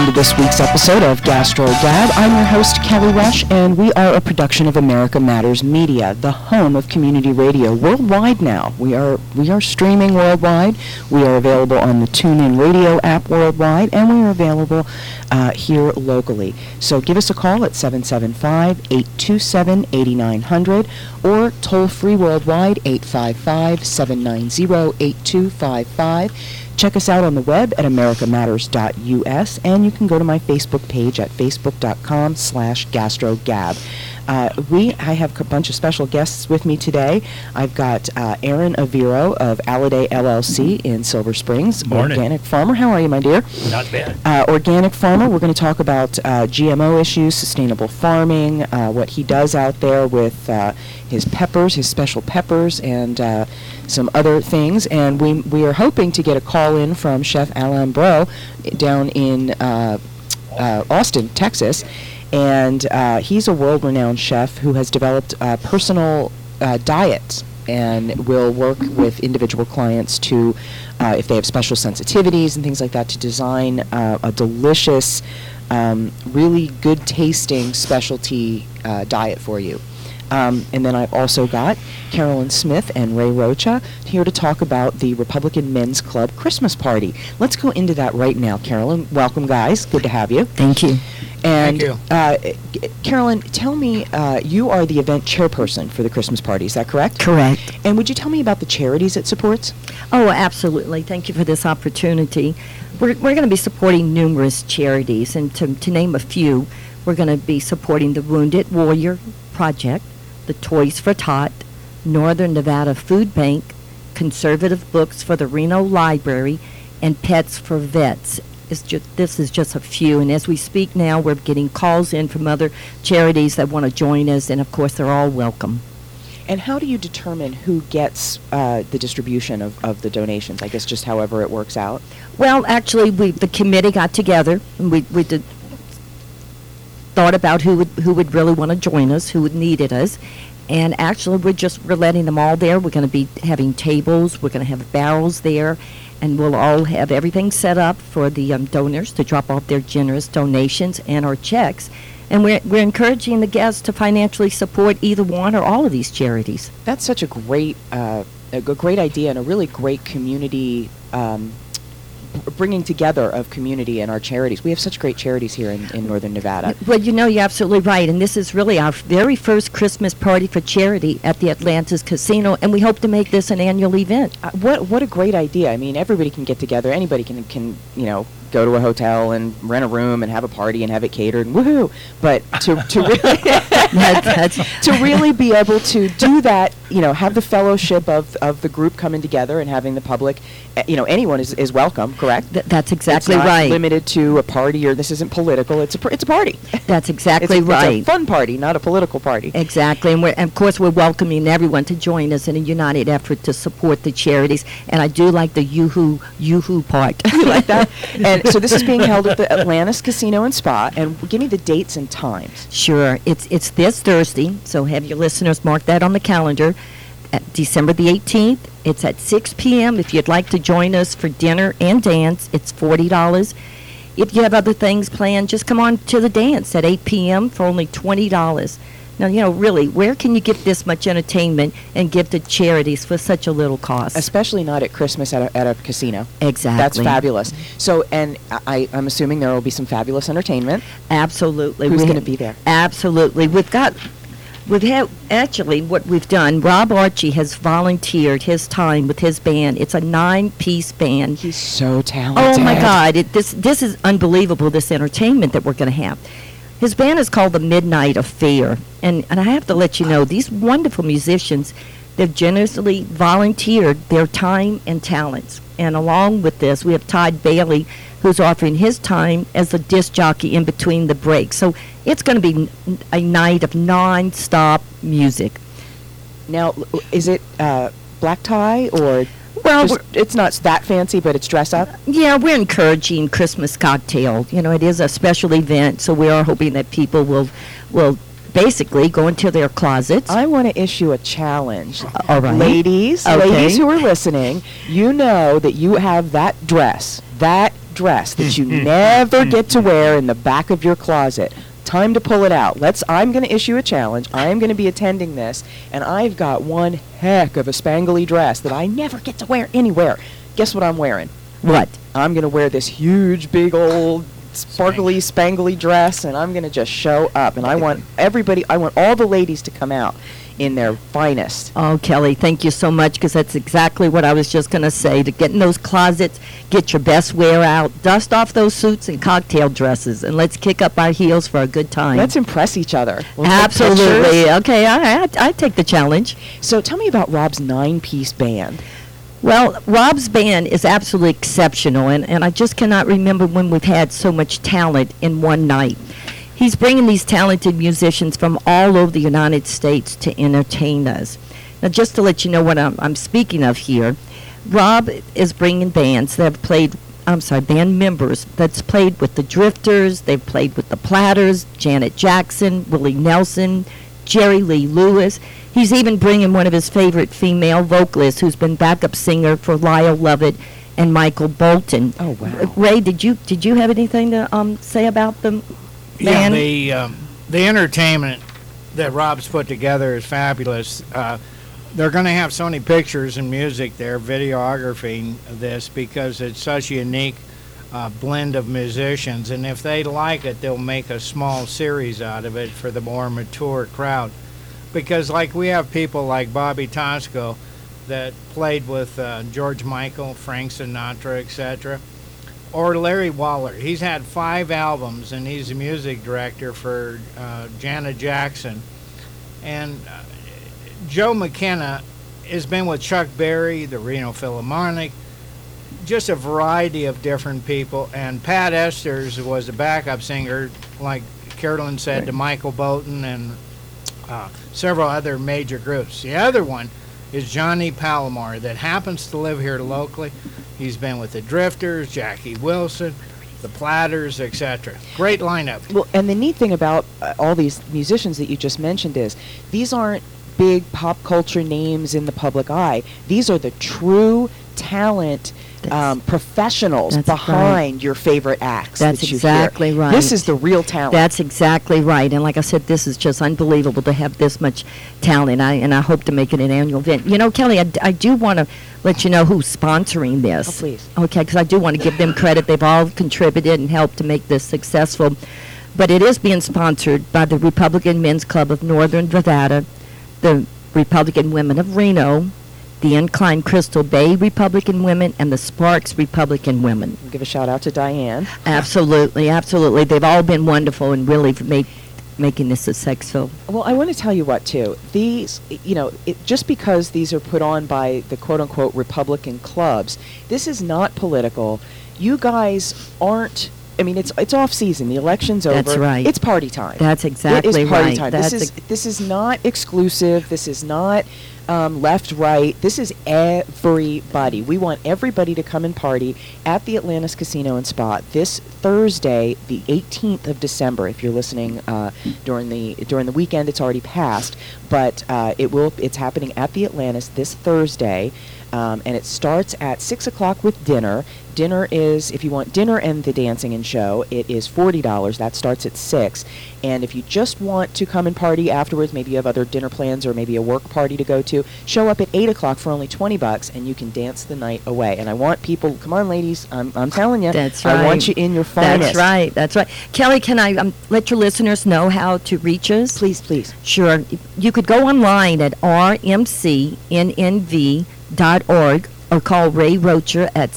to this week's episode of Gastro Gab. I'm your host, Kelly Rush, and we are a production of America Matters Media, the home of community radio worldwide now. We are streaming worldwide. We are available on the TuneIn Radio app worldwide, and we are available here locally. So give us a call at 775-827-8900 or toll free worldwide 855-790-8255. Check us out on the web at americamatters.us, and you can go to my Facebook page at facebook.com/gastrogab. I have a bunch of special guests with me today. I've got Aaron Aviro of Alliday LLC in Silver Springs. Morning. Organic farmer. How are you, my dear? Not bad. Organic farmer. We're going to talk about GMO issues, sustainable farming, what he does out there with his peppers, his special peppers, and some other things. And we are hoping to get a call in from Chef Alain Bro down in Austin, Texas. And he's a world-renowned chef who has developed personal diets and will work with individual clients to, if they have special sensitivities and things like that, to design a delicious, really good-tasting specialty diet for you. And then I've also got Carolyn Smith and Ray Rocha here to talk about the Republican Men's Club Christmas party. Let's go into that right now, Carolyn. Welcome, guys. Good to have you. Thank you. And Thank you. Carolyn, tell me, you are the event chairperson for the Christmas party. Is that correct? Correct. And would you tell me about the charities it supports? Oh, absolutely. Thank you for this opportunity. We're going to be supporting numerous charities, and to name a few, we're going to be supporting the Wounded Warrior Project, the Toys for Tot, Northern Nevada Food Bank, Conservative Books for the Reno Library, and Pets for Vets. This is just a few, and as we speak now, we're getting calls in from other charities that want to join us, and of course, they're all welcome. And how do you determine who gets the distribution of the donations? I guess just however it works out. Well, actually, the committee got together, and we thought about who would really want to join us, who needed us, and actually, we're letting them all there. We're going to be having tables, we're going to have barrels there, and we'll all have everything set up for the donors to drop off their generous donations and our checks. And we're encouraging the guests to financially support either one or all of these charities. That's such a great idea and a really great community bringing together of community and our charities. We have such great charities here in Northern Nevada. Well, you're absolutely right, and this is really our very first Christmas party for charity at the Atlantis Casino, and we hope to make this an annual event. What a great idea. I mean, everybody can get together. Anybody can go to a hotel and rent a room and have a party and have it catered and woohoo. But to really be able to do that, have the fellowship of the group coming together and having the public, anyone is welcome, correct? That's exactly it's not right. limited to a party, or this isn't political. It's a party. That's exactly right. It's a fun party, not a political party. Exactly, and of course we're welcoming everyone to join us in a united effort to support the charities. And I do like the yoo-hoo part. You like that? And so this is being held at the Atlantis Casino and Spa, and give me the dates and times. Sure, it's this Thursday, so have your listeners mark that on the calendar. At December the 18th, it's at 6 p.m. If you'd like to join us for dinner and dance, it's $40. If you have other things planned, just come on to the dance at 8 p.m. for only $20. Now, really, where can you get this much entertainment and give to charities for such a little cost? Especially not at Christmas at a casino. Exactly. That's fabulous. So, and I'm assuming there will be some fabulous entertainment. Absolutely. Who's going to be there? Absolutely. Actually, what we've done, Rob Archie has volunteered his time with his band. It's a 9-piece band. He's so talented. Oh, my God. This is unbelievable, this entertainment that we're going to have. His band is called the Midnight Affair. And I have to let you know, these wonderful musicians, they've generously volunteered their time and talents. And along with this, we have Todd Bailey, who's offering his time as a disc jockey in between the breaks. So it's going to be a night of non-stop music. Now, is it black tie or... Well, it's not that fancy, but it's dress up? Yeah, we're encouraging Christmas cocktail. It is a special event, so we are hoping that people will basically go into their closets. I want to issue a challenge. All right. Ladies who are listening, you know that you have that dress dress that you never get to wear in the back of your closet. Time to pull it out. I'm going to issue a challenge. I'm going to be attending this, and I've got one heck of a spangly dress that I never get to wear anywhere. Guess what I'm wearing? What? I'm going to wear this huge, big, old, sparkly, spangly dress, and I'm going to just show up. And I want all the ladies to come out in their finest. Oh, Kelly, thank you so much, because that's exactly what I was just going to say. To get in those closets, get your best wear out, dust off those suits and cocktail dresses, and let's kick up our heels for a good time. Let's impress each other. We'll Absolutely. Okay, I take the challenge. So tell me about Rob's 9-piece band. Well, Rob's band is absolutely exceptional, and I just cannot remember when we've had so much talent in one night. He's bringing these talented musicians from all over the United States to entertain us. Now, just to let you know what I'm speaking of here, Rob is bringing bands that have played, band members that's played with the Drifters, they've played with the Platters, Janet Jackson, Willie Nelson, Jerry Lee Lewis. He's even bringing one of his favorite female vocalists who's been backup singer for Lyle Lovett and Michael Bolton. Oh, wow. Ray, did you have anything to say about them? Yeah, the entertainment that Rob's put together is fabulous. They're going to have Sony Pictures and music there, videographing this, because it's such a unique blend of musicians. And if they like it, they'll make a small series out of it for the more mature crowd. Because like we have people like Bobby Tosco that played with George Michael, Frank Sinatra, etc., or Larry Waller. He's had 5 albums, and he's a music director for Janet Jackson. And Joe McKenna has been with Chuck Berry, the Reno Philharmonic, just a variety of different people. And Pat Esters was a backup singer, like Carolyn said, to Michael Bolton and several other major groups. The other one is Johnny Palomar, that happens to live here locally. He's been with the Drifters, Jackie Wilson, the Platters, etc. Great lineup. Well, and the neat thing about all these musicians that you just mentioned is these aren't big pop culture names in the public eye. These are the true talent professionals behind your favorite acts. That's that you exactly hear. right. This is the real talent. That's exactly right. And like I said, this is just unbelievable to have this much talent. And I hope to make it an annual event. You know, Kelly, I do want to let you know who's sponsoring this. Oh, please. Okay, because I do want to give them credit. They've all contributed and helped to make this successful. But it is being sponsored by the Republican Men's Club of Northern Nevada, the Republican Women of Reno, the Incline Crystal Bay Republican Women, and the Sparks Republican Women. We'll give a shout out to Diane. Absolutely, absolutely. They've all been wonderful and really making this successful. Well, I want to tell you what, too. These, just because these are put on by the quote-unquote Republican clubs, this is not political. You guys aren't, it's off season. The election's over. That's right. It's party time. That's exactly right. It is party time. This is not exclusive. This is not left, right. This is everybody. We want everybody to come and party at the Atlantis Casino and Spa this Thursday, the 18th of December. If you're listening during the weekend, it's already passed, but it's happening at the Atlantis this Thursday. And it starts at 6 o'clock with dinner. Dinner is, if you want dinner and the dancing and show, it is $40. That starts at 6. And if you just want to come and party afterwards, maybe you have other dinner plans or maybe a work party to go to, show up at 8 o'clock for only $20 and you can dance the night away. And I want people, come on ladies, I'm telling you. That's right. I want you in your finest. That's right. Kelly, can I let your listeners know how to reach us? Please, please. Sure. You could go online at rmcnnv.org or call Ray Rocher at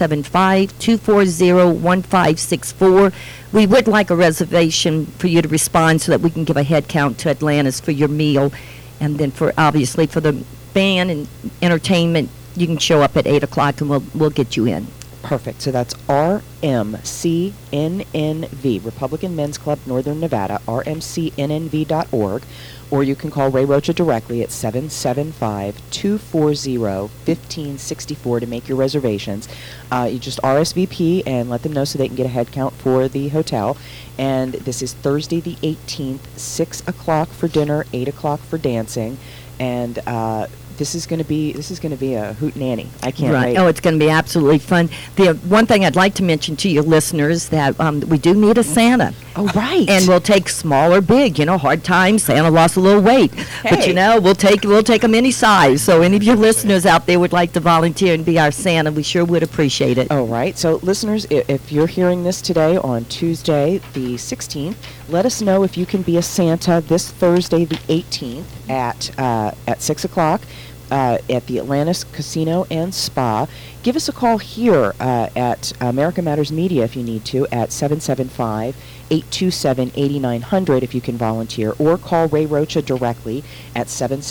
775-240-1564. We would like a reservation for you to respond so that we can give a head count to Atlantis for your meal. And then obviously for the band and entertainment, you can show up at 8 o'clock and we'll get you in. Perfect. So that's RMCNNV, Republican Men's Club, Northern Nevada, rmcnnv.org. Or you can call Ray Rocha directly at 775-240-1564 to make your reservations. You just RSVP and let them know so they can get a head count for the hotel. And this is Thursday the 18th, 6 o'clock for dinner, 8 o'clock for dancing. And This is going to be a hootenanny. I can't Right. wait. Oh, it's going to be absolutely fun. The one thing I'd like to mention to your listeners that we do need a Santa. Oh, right. And we'll take small or big. Hard times. Santa lost a little weight, but Hey. we'll take them any size. So any of your listeners out there would like to volunteer and be our Santa, we sure would appreciate it. Oh, right. So, listeners, if you're hearing this today on Tuesday, the 16th, let us know if you can be a Santa this Thursday, the 18th, at 6 o'clock at the Atlantis Casino and Spa. Give us a call here at America Matters Media if you need to at 775-827-8900 if you can volunteer, or call Ray Rocha directly at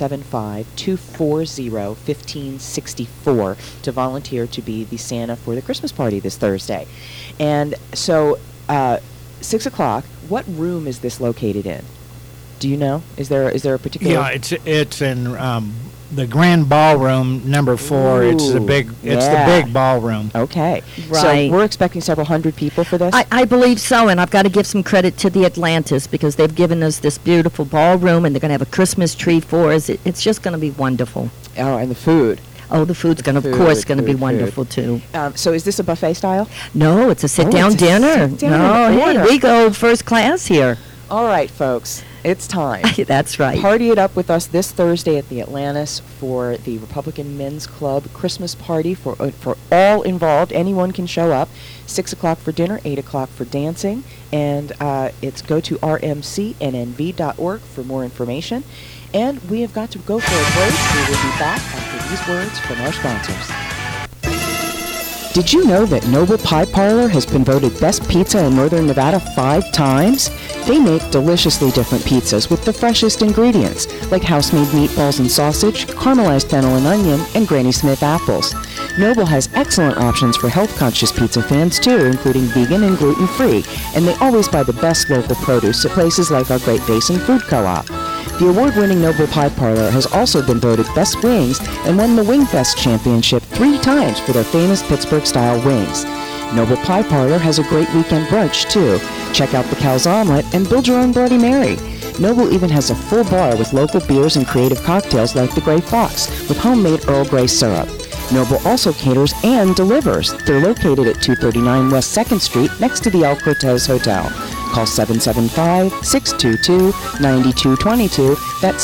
775-240-1564 to volunteer to be the Santa for the Christmas party this Thursday. And so, 6 o'clock, what room is this located in? Do you know? Is there a particular... Yeah, it's in the Grand Ballroom, number 4. It's the Ooh, big yeah. ballroom. Okay. Right. So we're expecting several hundred people for this? I believe so, and I've got to give some credit to the Atlantis because they've given us this beautiful ballroom, and they're going to have a Christmas tree for us. It's just going to be wonderful. Oh, and the food. Oh, the food's going to, of Food, course, going to be food, food. wonderful too. So is this a buffet style? No, it's a sit-down it's a dinner. sit-down No, hey, order. we go first class here. All right, folks. It's time. That's right. Party it up with us this Thursday at the Atlantis for the Republican Men's Club Christmas party for all involved. Anyone can show up. 6 o'clock for dinner, 8 o'clock for dancing, and it's go to rmcnnv.org for more information. And we have got to go for a break. We will be back after these words from our sponsors. Did you know that Noble Pie Parlor has been voted best pizza in Northern Nevada 5 times? They make deliciously different pizzas with the freshest ingredients, like house-made meatballs and sausage, caramelized fennel and onion, and Granny Smith apples. Noble has excellent options for health-conscious pizza fans, too, including vegan and gluten-free, and they always buy the best local produce at places like our Great Basin Food Co-op. The award-winning Noble Pie Parlor has also been voted Best Wings and won the Wingfest Championship 3 times for their famous Pittsburgh-style wings. Noble Pie Parlor has a great weekend brunch, too. Check out the Cal's Omelet and build your own Bloody Mary. Noble even has a full bar with local beers and creative cocktails like the Grey Fox with homemade Earl Grey syrup. Noble also caters and delivers. They're located at 239 West 2nd Street next to the El Cortez Hotel. Call 775-622-9222. That's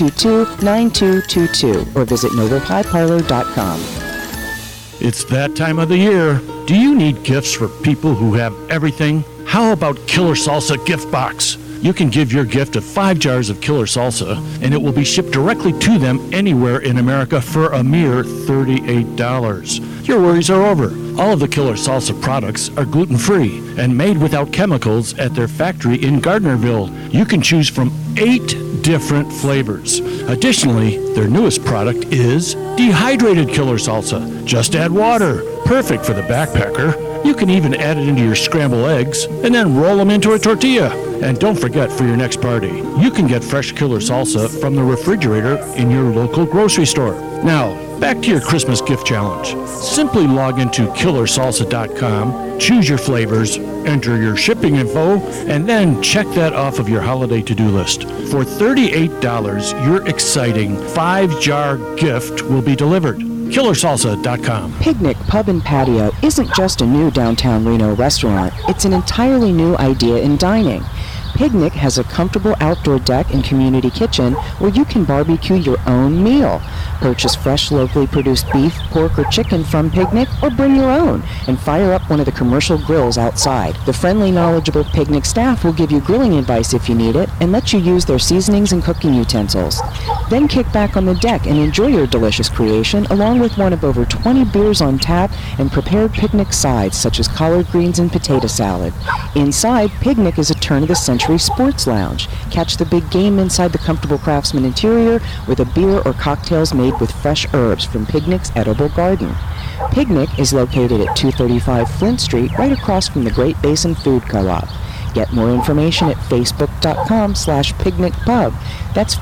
622-9222. Or visit noblepieparlor.com. It's that time of the year. Do you need gifts for people who have everything? How about Killer Salsa Gift Box? You can give your gift of 5 jars of Killer Salsa, and it will be shipped directly to them anywhere in America for a mere $38. Your worries are over. All of the Killer Salsa products are gluten-free and made without chemicals at their factory in Gardnerville. You can choose from 8 different flavors. Additionally, their newest product is dehydrated Killer Salsa. Just add water. Perfect for the backpacker. You can even add it into your scrambled eggs and then roll them into a tortilla. And don't forget, for your next party, you can get fresh Killer Salsa from the refrigerator in your local grocery store. Now, back to your Christmas gift challenge. Simply log into killersalsa.com, choose your flavors, enter your shipping info, and then check that off of your holiday to-do list. For $38, your exciting 5-jar gift will be delivered. killersalsa.com. Picnic Pub and Patio isn't just a new downtown Reno restaurant. It's an entirely new idea in dining. Picnic has a comfortable outdoor deck and community kitchen where you can barbecue your own meal. Purchase fresh, locally produced beef, pork, or chicken from Picnic, or bring your own and fire up one of the commercial grills outside. The friendly, knowledgeable Picnic staff will give you grilling advice if you need it and let you use their seasonings and cooking utensils. Then kick back on the deck and enjoy your delicious creation along with one of over 20 beers on tap and prepared picnic sides such as collard greens and potato salad. Inside, Picnic is a turn-of-the-century sports lounge. Catch the big game inside the comfortable Craftsman interior with a beer or cocktails made with fresh herbs from Picnic's edible garden. Picnic is located at 235 Flint Street, right across from the Great Basin Food Co-op. Get more information at facebook.com/picnicpub. That's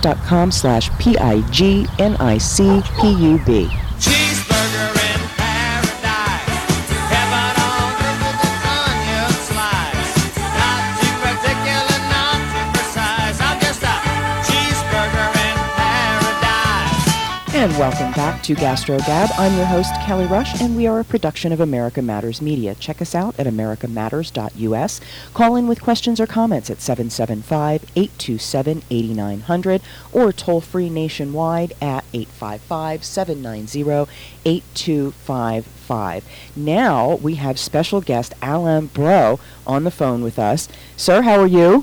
facebook.com/PIGNICPUB. Cheeseburger in paradise. Heaven on earth with an onion slice. Not too particular, not too precise. I'm just a cheeseburger in paradise. And welcome back to GastroGab. I'm your host, Kelly Rush, and we are a production of America Matters Media. Check us out at americamatters.us. Call in with questions or comments at 775-827-8900 or toll free nationwide at 855-790-8255. Now we have special guest Alain Bro on the phone with us. Sir, how are you?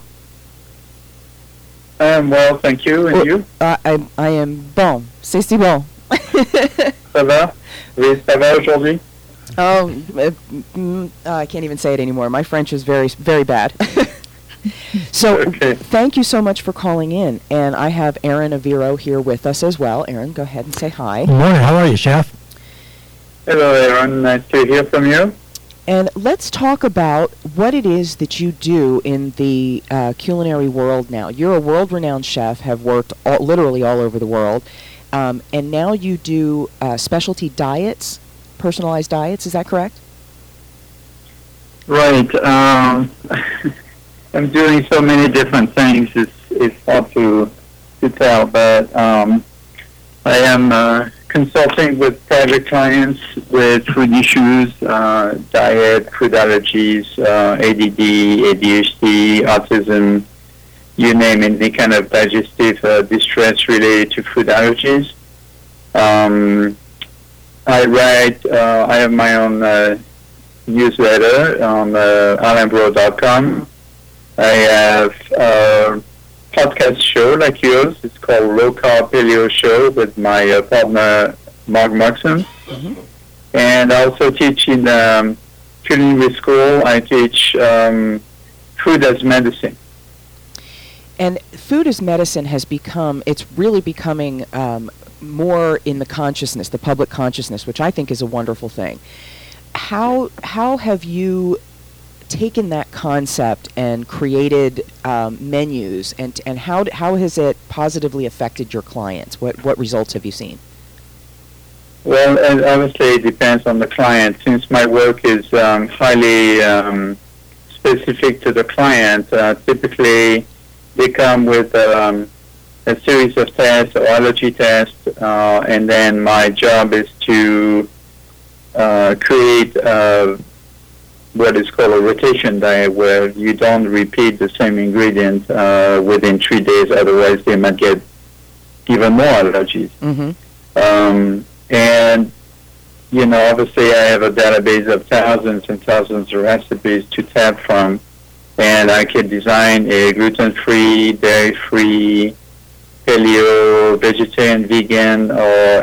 I am well, thank you. And you? I am bon. C'est si bon. Ça va? Oui, ça va aujourd'hui? Oh, I can't even say it anymore. My French is very, very bad. So, Okay. Thank you so much for calling in. And I have Aaron Aviro here with us as well. Aaron, go ahead and say hi. Good morning. How are you, Chef? Hello, Aaron. Nice to hear from you. And let's talk about what it is that you do in the culinary world now. You're a world-renowned chef, have worked literally all over the world, and now you do specialty diets, personalized diets. Is that correct? Right. I'm doing so many different things. It's hard to tell, but I am consulting with private clients with food issues, diet, food allergies, ADD, ADHD, autism, you name it, any kind of digestive distress related to food allergies. I write, I have my own newsletter on alainbro.com. I have a podcast show like yours. It's called Low Carb Paleo Show with my partner Mark Markson. Mm-hmm. And I also teach in culinary school. I teach food as medicine. And food as medicine has become, it's really becoming more in the consciousness, the public consciousness, which I think is a wonderful thing. How have you taken that concept and created menus, and how has it positively affected your clients? What results have you seen? Well, and obviously it depends on the client. Since my work is highly specific to the client, typically they come with a series of tests or allergy tests, and then my job is to create what is called a rotation diet, where you don't repeat the same ingredient within 3 days, otherwise they might get even more allergies. Mm-hmm. And, you know, obviously I have a database of thousands and thousands of recipes to tap from, and I can design a gluten-free, dairy-free, paleo, vegetarian, vegan, or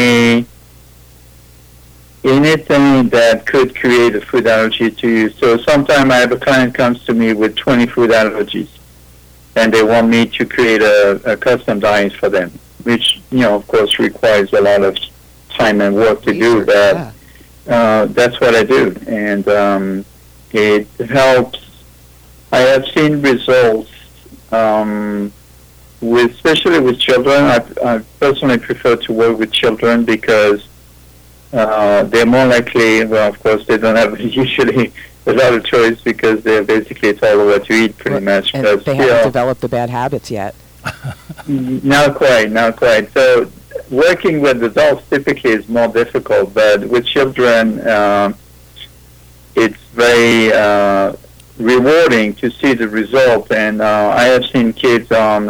anything that could create a food allergy to you. So sometimes I have a client comes to me with 20 food allergies, and they want me to create a custom diet for them, which, you know, of course requires a lot of time and work to do, but that's what I do. And it helps. I have seen results, especially with children. I personally prefer to work with children because they're more likely, well, of course, they don't have usually a lot of choice because they're basically told what to eat pretty much. And they haven't developed the bad habits yet. Not quite. So working with adults typically is more difficult, but with children, it's very rewarding to see the result. And I have seen kids on,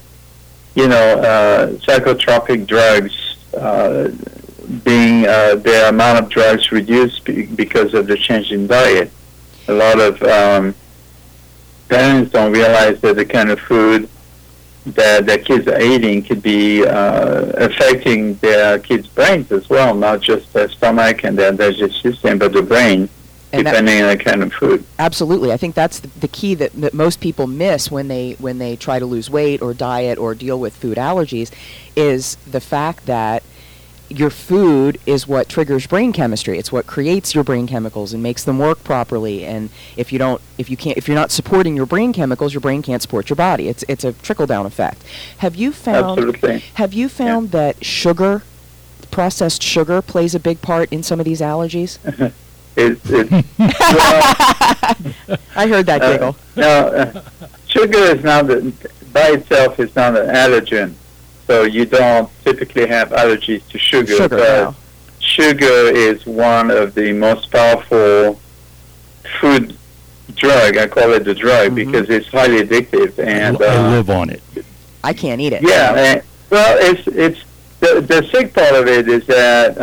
psychotropic drugs being their amount of drugs reduced because of the change in diet. A lot of parents don't realize that the kind of food that their kids are eating could be affecting their kids' brains as well, not just their stomach and their digestive system, but the brain, and depending on the kind of food. Absolutely. I think that's the key that most people miss when they try to lose weight or diet or deal with food allergies, is the fact that your food is what triggers brain chemistry. It's what creates your brain chemicals and makes them work properly. And if you're not supporting your brain chemicals, your brain can't support your body. It's a trickle down effect. Have you found that sugar, processed sugar, plays a big part in some of these allergies? I heard that giggle. No, sugar is not by itself is not an allergen. so you don't typically have allergies to sugar. Sugar, but no. sugar is one of the most powerful food drug. I call it the drug Mhm. because it's highly addictive. And I live on it. I can't eat it. yeah, well, it's the sick part of it is that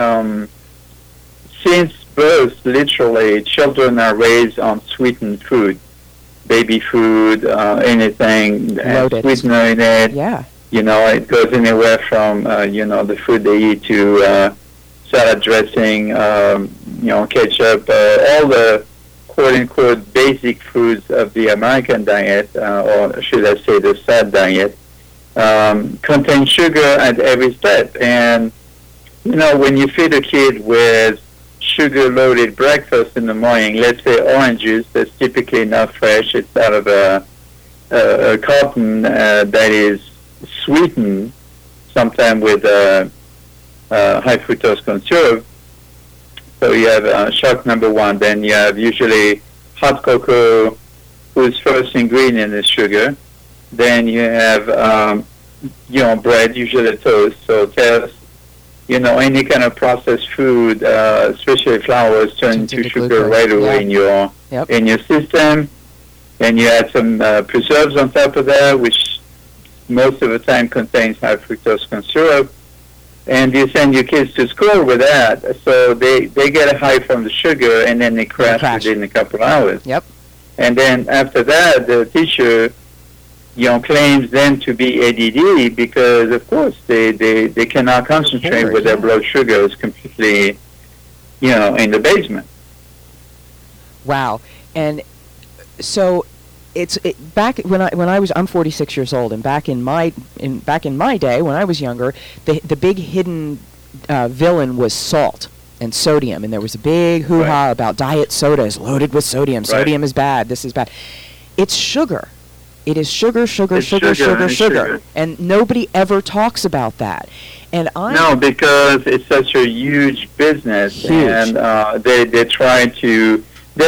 since birth, literally, children are raised on sweetened food, baby food, anything that has Loaded. sweetener in it. Yeah. You know, it goes anywhere from the food they eat to salad dressing, ketchup, all the quote-unquote basic foods of the American diet, or should I say the SAD diet, contain sugar at every step. And, when you feed a kid with sugar-loaded breakfast in the morning, let's say orange juice, that's typically not fresh, it's out of a carton that is sweetened, sometimes with high fructose corn syrup. So you have shock number one. Then you have usually hot cocoa, whose first ingredient is sugar. Then you have, bread, usually toast. So toast, any kind of processed food, especially flours, turn Turns into into sugar glucose. right away Yep. in your system. And you add some preserves on top of that, which most of the time contains high fructose corn syrup. And you send your kids to school with that, so they get a high from the sugar, and then they crash within a couple of hours. Yep. And then after that, the teacher, claims them to be ADD because, of course, they cannot concentrate Bored, with their yeah. blood sugar is completely, in the basement. Wow. And so back when I'm 46 years old, and back in my day when I was younger, the big hidden villain was salt and sodium, and there was a big hoo-ha about diet soda is loaded with sodium. Sodium is bad. This is bad. It's sugar. It is sugar, It's sugar. and nobody ever talks about that. And No, because it's such a huge business, Huge. and they try to.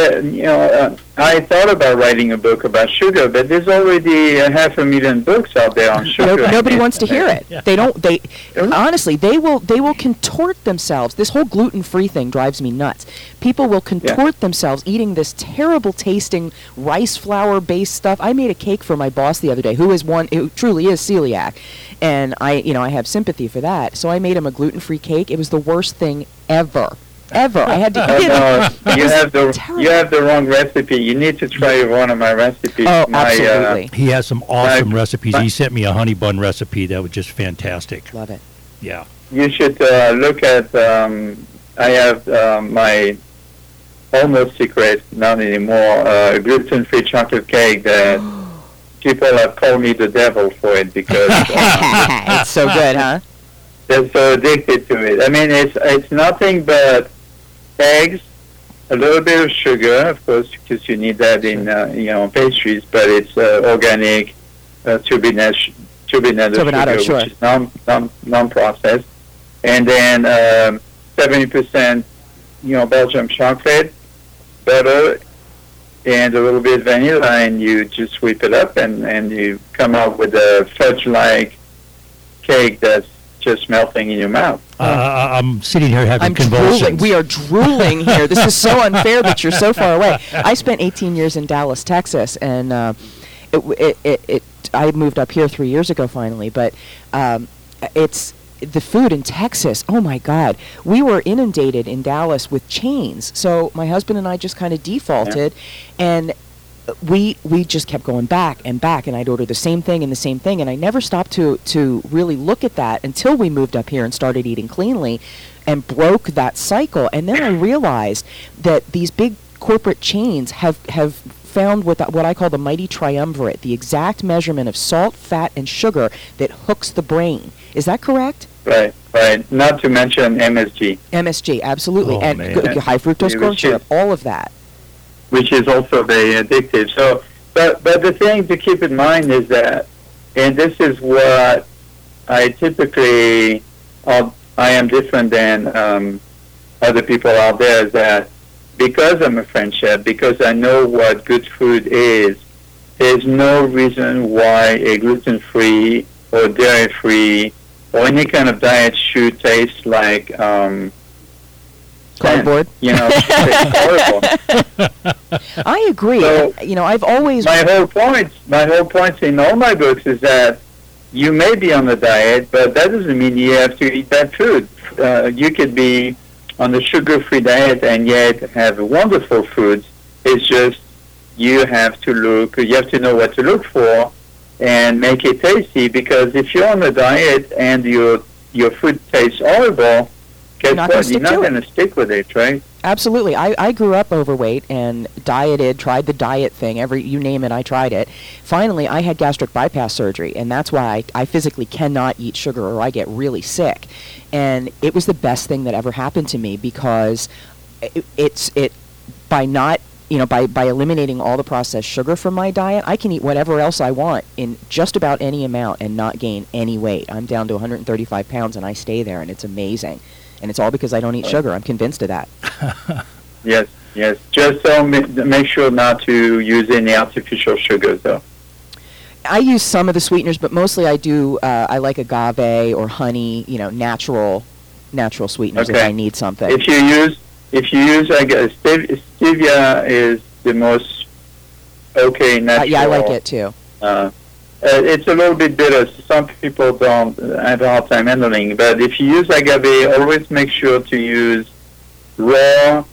I thought about writing a book about sugar, but there's already 500,000 books out there on sugar. Nobody wants to hear it. They don't. Honestly, they will contort themselves. This whole gluten-free thing drives me nuts. People will contort themselves eating this terrible tasting rice flour based stuff. I made a cake for my boss the other day, who truly is celiac, and I have sympathy for that. So I made him a gluten-free cake. It was the worst thing ever. I had to eat it. No, you have the wrong recipe. You need to try one of my recipes. Oh, absolutely. He has some awesome recipes. He sent me a honey bun recipe that was just fantastic. Love it. Yeah. You should look at. I have my almost secret, not anymore, gluten-free chocolate cake that people have called me the devil for it because It's so good, huh? they're so addicted to it. I mean, it's nothing but eggs, a little bit of sugar, of course, because you need that in pastries. But it's organic turbinado sugar, which is non-processed, and then 70% Belgian chocolate, butter, and a little bit of vanilla, and you just whip it up, and you come out with a fudge-like cake that's just melting in your mouth. I'm sitting here having I'm convulsions. drooling. We are drooling here. This is so unfair that you're so far away. I spent 18 years in Dallas, Texas, and I moved up here 3 years ago finally. But it's the food in Texas. Oh my God, we were inundated in Dallas with chains. So my husband and I just kind of defaulted, and we just kept going back, and I'd order the same thing, and I never stopped to really look at that until we moved up here and started eating cleanly and broke that cycle. And then I realized that these big corporate chains have found what I call the mighty triumvirate, the exact measurement of salt, fat, and sugar that hooks the brain. Is that correct? Right. Not to mention MSG. MSG, absolutely. Oh, And man. high fructose corn syrup, all of that. Which is also very addictive. So, but the thing to keep in mind is that, and this is what I typically, I am different than other people out there, is that because I'm a French chef, because I know what good food is, there's no reason why a gluten-free or dairy-free or any kind of diet should taste like Cardboard. It's horrible. I agree. So, I've always... My whole point in all my books is that you may be on a diet, but that doesn't mean you have to eat that food. You could be on a sugar-free diet and yet have wonderful foods. It's just you have to know what to look for and make it tasty, because if you're on a diet and your food tastes horrible, guess what? You're not going to stick with it, right? Absolutely. I grew up overweight and dieted, tried the diet thing. You name it, I tried it. Finally, I had gastric bypass surgery, and that's why I physically cannot eat sugar or I get really sick. And it was the best thing that ever happened to me, because by not, by eliminating all the processed sugar from my diet, I can eat whatever else I want in just about any amount and not gain any weight. I'm down to 135 pounds and I stay there, and it's amazing. And it's all because I don't eat sugar. I'm convinced of that. Yes. Just make sure not to use any artificial sugars, though. I use some of the sweeteners, but mostly I do. I like agave or honey. Natural sweeteners if I need something. If you use, I guess stevia is the most natural. Yeah, I like it too. It's a little bit bitter. Some people don't have a hard time handling. But if you use agave, always make sure to use raw,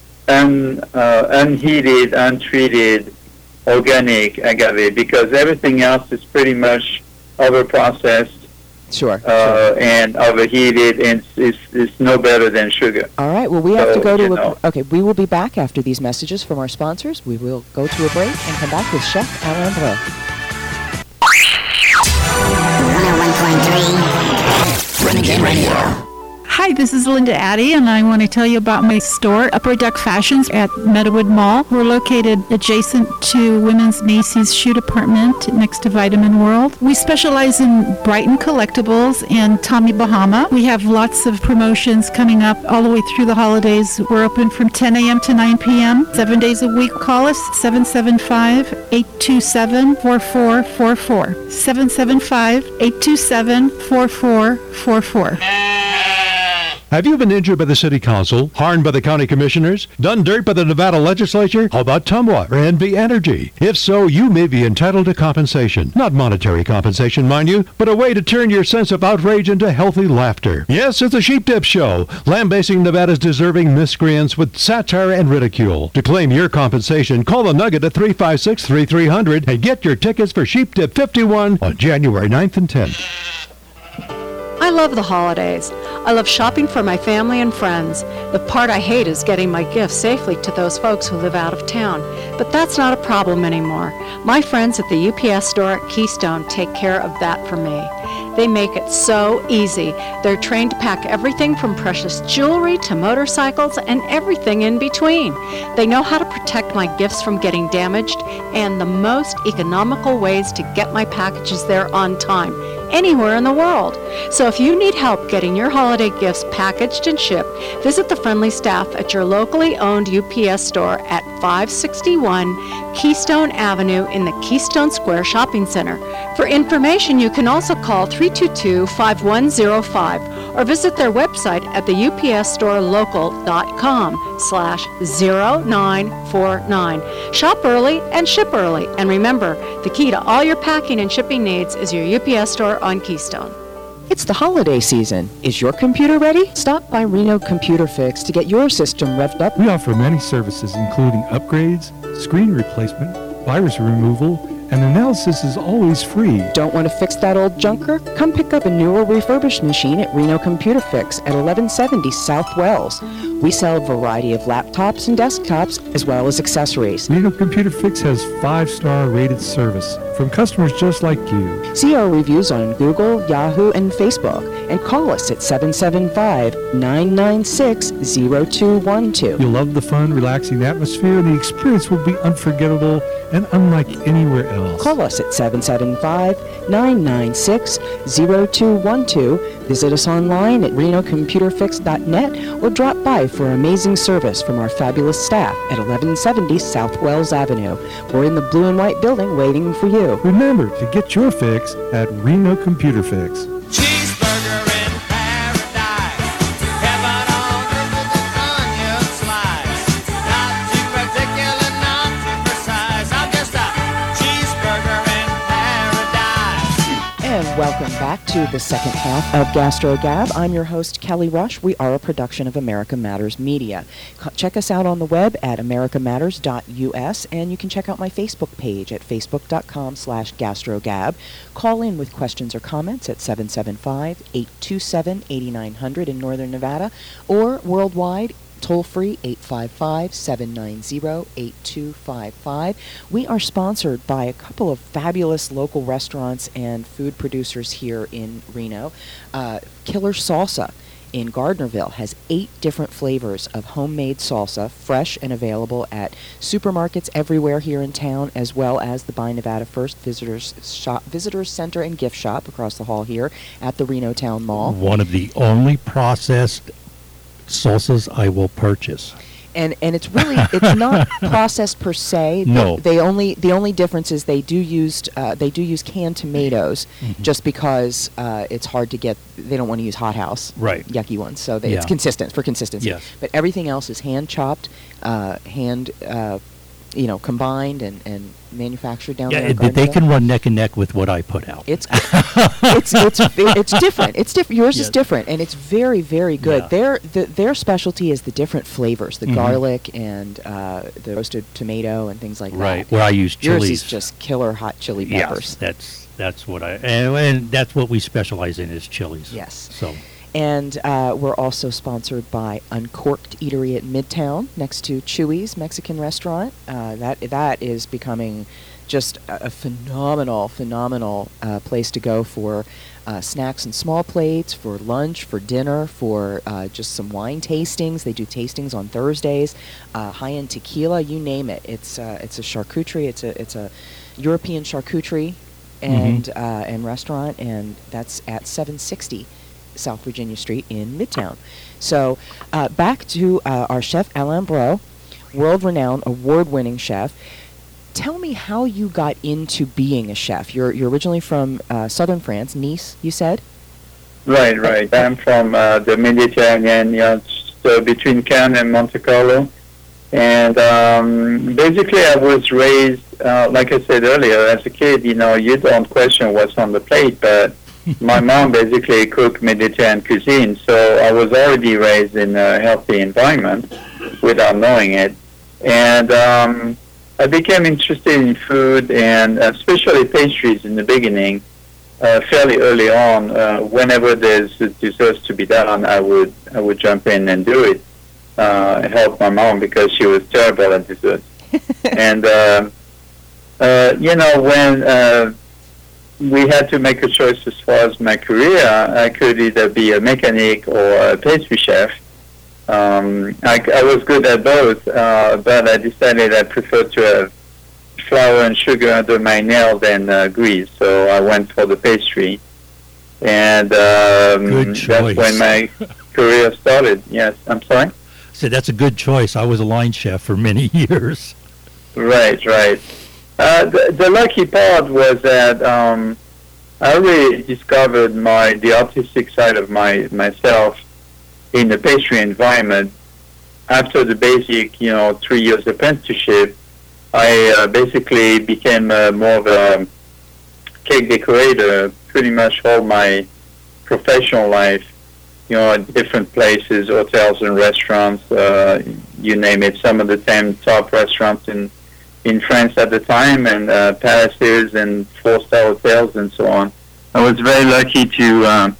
unheated, untreated, organic agave, because everything else is pretty much overprocessed. Sure. And overheated, and it's no better than sugar. All right. Well, we have to go to okay, we will be back after these messages from our sponsors. We will go to a break and come back with Chef Alain Breu. 101.3 Renegade Radio. Hi, this is Linda Addy, and I want to tell you about my store, Upper Deck Fashions, at Meadowood Mall. We're located adjacent to Women's Macy's shoe department next to Vitamin World. We specialize in Brighton collectibles and Tommy Bahama. We have lots of promotions coming up all the way through the holidays. We're open from 10 a.m. to 9 p.m. 7 days a week. Call us 775-827-4444. 775-827-4444. Have you been injured by the City Council, harmed by the County Commissioners, done dirt by the Nevada Legislature? How about Tumwater or NV Energy? If so, you may be entitled to compensation. Not monetary compensation, mind you, but a way to turn your sense of outrage into healthy laughter. Yes, it's a Sheep Dip Show, lambasting Nevada's deserving miscreants with satire and ridicule. To claim your compensation, call the Nugget at 356-3300 and get your tickets for Sheep Dip 51 on January 9th and 10th. I love the holidays. I love shopping for my family and friends. The part I hate is getting my gifts safely to those folks who live out of town. But that's not a problem anymore. My friends at the UPS store at Keystone take care of that for me. They make it so easy. They're trained to pack everything from precious jewelry to motorcycles and everything in between. They know how to protect my gifts from getting damaged and the most economical ways to get my packages there on time, anywhere in the world. So if you need help getting your holiday gifts packaged and shipped, visit the friendly staff at your locally owned UPS store at 561 Keystone Avenue in the Keystone Square Shopping Center. For information, you can also call 322-5105 or visit their website at the upsstorelocal.com/0949. Shop early and ship early. And remember, the key to all your packing and shipping needs is your UPS store on Keystone. It's the holiday season. Is your computer ready? Stop by Reno Computer Fix to get your system revved up. We offer many services including upgrades, screen replacement, virus removal, and analysis is always free. Don't want to fix that old junker? Come pick up a new or refurbished machine at Reno Computer Fix at 1170 South Wells. We sell a variety of laptops and desktops as well as accessories. Reno Computer Fix has 5-star rated service from customers just like you. See our reviews on Google, Yahoo, and Facebook, and call us at 775-996-0212. You'll love the fun, relaxing atmosphere, and the experience will be unforgettable and unlike anywhere else. Call us at 775-996-0212. Visit us online at renocomputerfix.net or drop by for amazing service from our fabulous staff at 1170 South Wells Avenue. We're in the blue and white building waiting for you. Remember to get your fix at Reno Computer Fix. Cheeseburger And welcome back to the second half of GastroGab. I'm your host, Kelly Rush. We are a production of America Matters Media. Check us out on the web at americamatters.us, and you can check out my Facebook page at facebook.com/gastrogab. Call in with questions or comments at 775-827-8900 in Northern Nevada, or worldwide, toll-free 855-790-8255. We are sponsored by a couple of fabulous local restaurants and food producers here in Reno. Killer Salsa in Gardnerville has 8 different flavors of homemade salsa, fresh and available at supermarkets everywhere here in town, as well as the Buy Nevada First Visitors Center and Gift Shop across the hall here at the Reno Town Mall. One of the only processed salsas I will purchase. And it's really, it's not processed per se. No. The only difference is they do use canned tomatoes, just because it's hard to get. They don't want to use hothouse, right? Yucky ones. So it's consistent for consistency. Yes. But everything else is hand chopped, combined and manufactured down there. Yeah, they can run neck and neck with what I put out. It's different. It's different. Yours is different, and it's very, very good. Yeah. Their specialty is the different flavors, the garlic and the roasted tomato and things like that. Right. Where I use chilies. Yours is just killer hot chili peppers. Yes, that's what and that's what we specialize in is chilies. Yes. So. And we're also sponsored by Uncorked Eatery at Midtown, next to Chewy's Mexican restaurant. That is becoming just a phenomenal place to go for snacks and small plates, for lunch, for dinner, for just some wine tastings. They do tastings on Thursdays, high-end tequila, you name it. It's a charcuterie. It's a European charcuterie and restaurant, and that's at 760 South Virginia Street in Midtown. So back to our chef, Alain Bro, world-renowned, award-winning chef. Tell me how you got into being a chef. You're originally from southern France, Nice, you said? Right. I'm from the Mediterranean, so between Cannes and Monte Carlo. And basically I was raised, like I said earlier, as a kid, you don't question what's on the plate, but my mom basically cooked Mediterranean cuisine, so I was already raised in a healthy environment without knowing it. And I became interested in food, and especially pastries in the beginning, fairly early on. Whenever there's desserts to be done, I would jump in and do it, help my mom because she was terrible at desserts. And, when we had to make a choice as far as my career, I could either be a mechanic or a pastry chef. I was good at both, but I decided I preferred to have flour and sugar under my nail than grease, so I went for the pastry. And that's when my career started. Yes, I'm sorry? So that's a good choice. I was a line chef for many years. Right. The lucky part was that I really discovered the artistic side of myself in the pastry environment. After the basic, 3 years apprenticeship, I basically became more of a cake decorator pretty much all my professional life, at different places, hotels and restaurants, you name it, some of the 10 top restaurants in France at the time, and palaces and 4-star hotels and so on. I was very lucky to,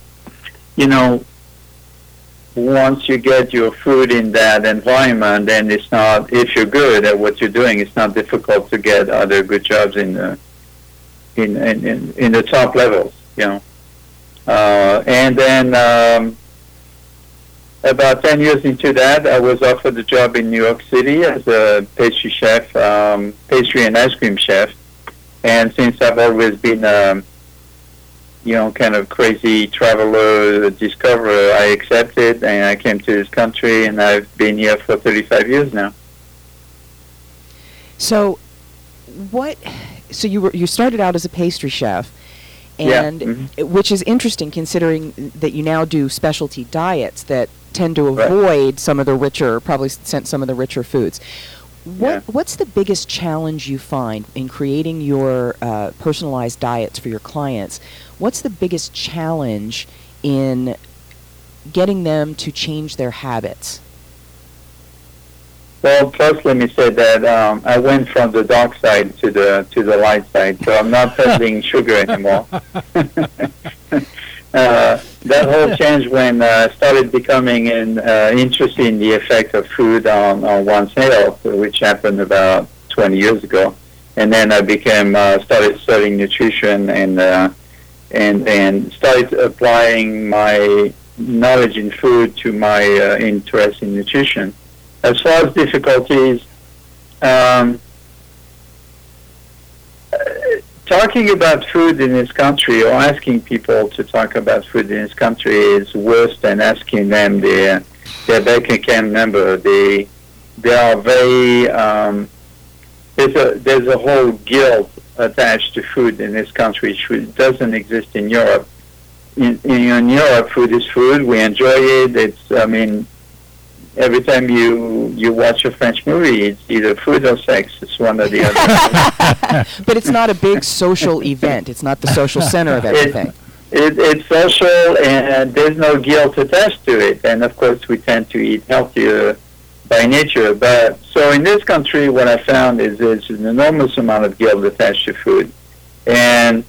once you get your food in that environment, then it's not, if you're good at what you're doing, it's not difficult to get other good jobs in the top levels, and then about 10 years into that, I was offered a job in New York City as a pastry chef, pastry and ice cream chef. And since I've always been, kind of crazy traveler, discoverer, I accepted and I came to this country, and I've been here for 35 years now. So, So you started out as a pastry chef, and which is interesting considering that you now do specialty diets that tend to avoid some of the richer, probably some of the richer foods. What's the biggest challenge you find in creating your personalized diets for your clients? What's the biggest challenge in getting them to change their habits? Well, first let me say that I went from the dark side to the light side, so I'm not peddling sugar anymore. That whole change when I started becoming interested in the effect of food on one's health, which happened about 20 years ago, and then I started studying nutrition and started applying my knowledge in food to my interest in nutrition. As far as difficulties, talking about food in this country or asking people to talk about food in this country is worse than asking them their bank account number. They are very there's a whole guilt attached to food in this country, which doesn't exist in Europe. In Europe, food is food. We enjoy it. Every time you watch a French movie, it's either food or sex. It's one or the other. But it's not a big social event. It's not the social center of everything. It's social, and there's no guilt attached to it. And, of course, we tend to eat healthier by nature. But so in this country, what I found is there's an enormous amount of guilt attached to food. And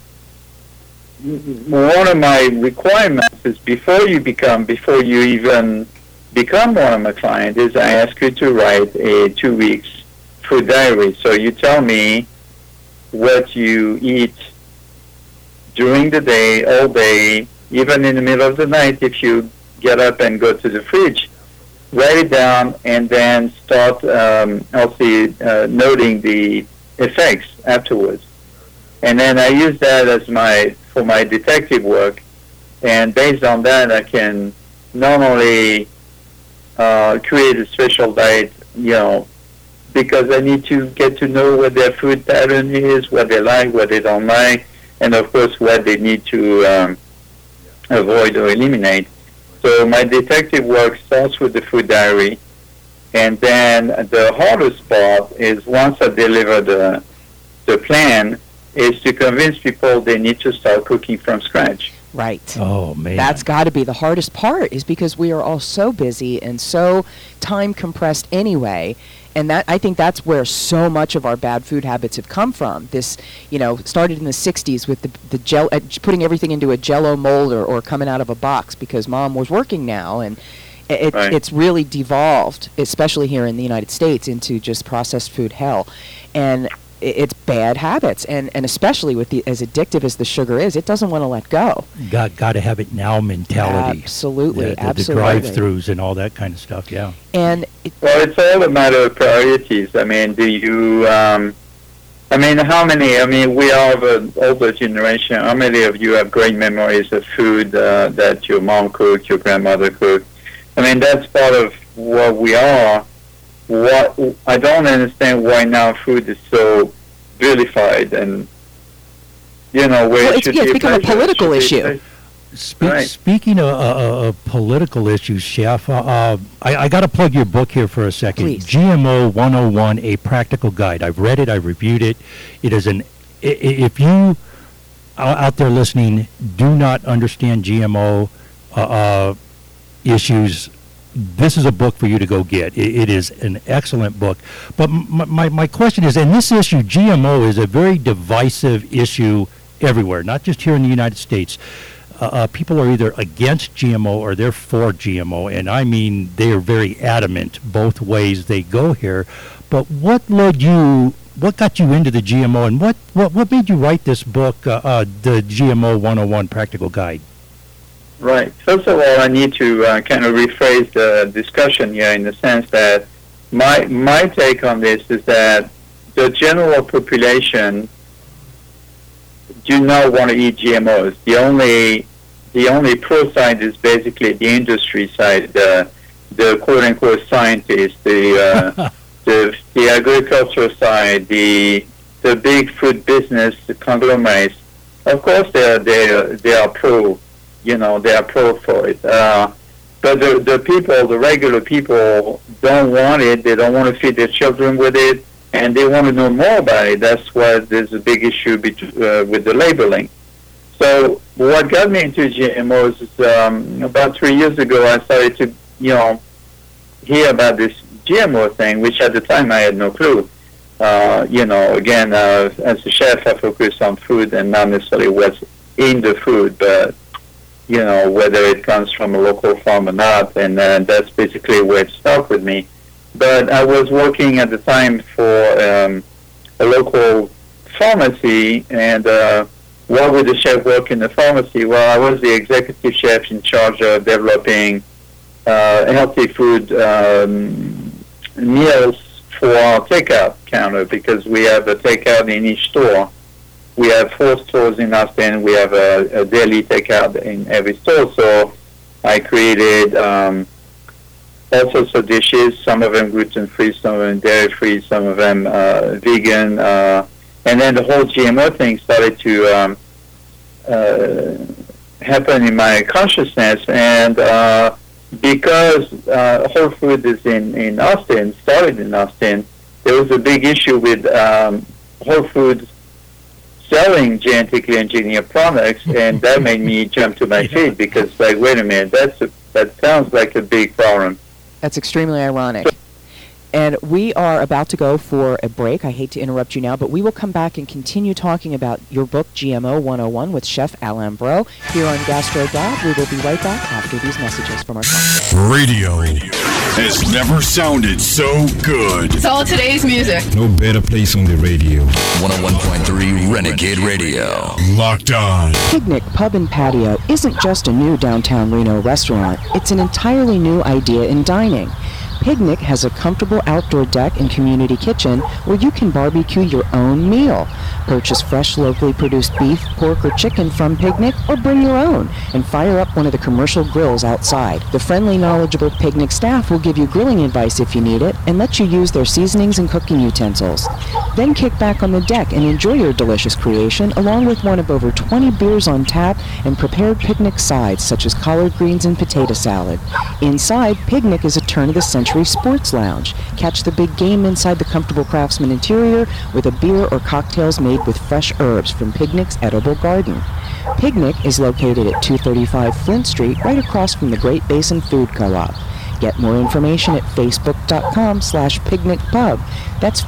one of my requirements is before you even become one of my clients is I ask you to write a 2 weeks food diary. So you tell me what you eat during the day, all day, even in the middle of the night if you get up and go to the fridge. Write it down and then start noting the effects afterwards. And then I use that as for my detective work. And based on that, I can not only create a special diet, because I need to get to know what their food pattern is, what they like, what they don't like, and of course what they need to avoid or eliminate. So my detective work starts with the food diary, and then the hardest part is once I deliver the plan, is to convince people they need to start cooking from scratch. Right. Oh, man. That's got to be the hardest part, is because we are all so busy and so time compressed anyway. And I think that's where so much of our bad food habits have come from. This, started in the 60s with the putting everything into a Jell-O mold or coming out of a box because Mom was working now. And it's really devolved, especially here in the United States, into just processed food hell. And it's bad habits, and especially with as addictive as the sugar is, it doesn't want to let go. Got to have it now mentality. Absolutely, absolutely. The drive-throughs and all that kind of stuff, yeah. And it's all a matter of priorities. I mean, do you? How many? We are of an older generation. How many of you have great memories of food that your mom cooked, your grandmother cooked? That's part of what we are. What I don't understand why now food is so vilified and where it should be it's become a political issue. Speaking of political issues, Chef, I got to plug your book here for a second. Please. GMO 101, A Practical Guide. I've read it. I've reviewed it. It is if you out there listening do not understand GMO issues, this is a book for you to go get. It is an excellent book. But my question is, in this issue, GMO is a very divisive issue everywhere, not just here in the United States. People are either against GMO or they're for GMO, and I mean they are very adamant both ways they go here. But what got you into the GMO, and what made you write this book, the GMO 101 Practical Guide? Right. First of all, I need to kind of rephrase the discussion here in the sense that my take on this is that the general population do not want to eat GMOs. The only pro side is basically the industry side, the quote unquote scientists, the agricultural side, the big food business, the conglomerates. Of course, they are pro. They are pro for it. But the regular people don't want it. They don't want to feed their children with it, and they want to know more about it. That's why there's a big issue with the labeling. So what got me into GMOs is about 3 years ago, I started to, hear about this GMO thing, which at the time I had no clue. Again, as a chef, I focus on food and not necessarily what's in the food, but, whether it comes from a local farm or not, and that's basically where it stuck with me. But I was working at the time for a local pharmacy, and why would the chef work in the pharmacy? Well, I was the executive chef in charge of developing healthy food meals for our takeout counter, because we have a takeout in each store. We have 4 stores in Austin. We have a daily takeout in every store. So I created all sorts of dishes, some of them gluten-free, some of them dairy-free, some of them vegan. And then the whole GMO thing started to happen in my consciousness. And because Whole Foods is in Austin, started in Austin, there was a big issue with Whole Foods selling genetically engineered products, and that made me jump to my feet, because, like, wait a minute, that sounds like a big problem. That's extremely ironic. And we are about to go for a break. I hate to interrupt you now, but we will come back and continue talking about your book, GMO 101, with Chef Alain Breau, here on GastroGab. We will be right back after these messages from our sponsors. Radio has never sounded so good. It's all today's music. No better place on the radio. 101.3 Renegade Radio. Locked on. Picnic Pub and Patio isn't just a new downtown Reno restaurant. It's an entirely new idea in dining. Picnic has a comfortable outdoor deck and community kitchen where you can barbecue your own meal. Purchase fresh, locally produced beef, pork, or chicken from Picnic, or bring your own and fire up one of the commercial grills outside. The friendly, knowledgeable Picnic staff will give you grilling advice if you need it and let you use their seasonings and cooking utensils. Then kick back on the deck and enjoy your delicious creation along with one of over 20 beers on tap and prepared Picnic sides such as collard greens and potato salad. Inside, Picnic is a turn-of-the-century sports lounge. Catch the big game inside the comfortable Craftsman interior with a beer or cocktails made with fresh herbs from Picnic's edible garden. Picnic is located at 235 Flint Street, right across from the Great Basin Food Co-op. Get more information at facebook.com/picnicpub. That's